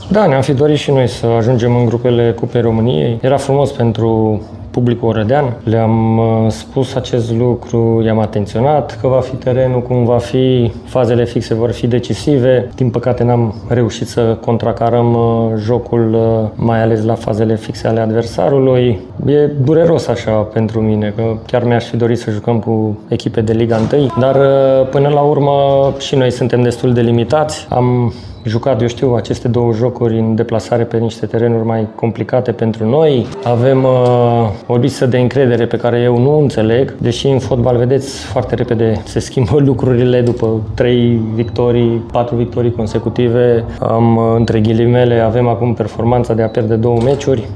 Da, ne-am fi dorit și noi să ajungem în grupele Cupei României. Era frumos pentru publicul orădean. Le-am spus acest lucru, i-am atenționat că va fi terenul, cum va fi, fazele fixe vor fi decisive. Din păcate n-am reușit să contracarăm jocul, mai ales la fazele fixe ale adversarului. E dureros așa pentru mine, că chiar mi-aș fi dorit să jucăm cu echipe de Liga 1, dar până la urmă și noi suntem destul de limitați. Am jucat, eu știu, aceste două jocuri în deplasare pe niște terenuri mai complicate pentru noi. Avem o lipsă de încredere pe care eu nu înțeleg, deși în fotbal, vedeți, foarte repede se schimbă lucrurile după 3 victorii, 4 victorii consecutive. Între ghilimele, avem acum performanța de a pierde 2 meciuri.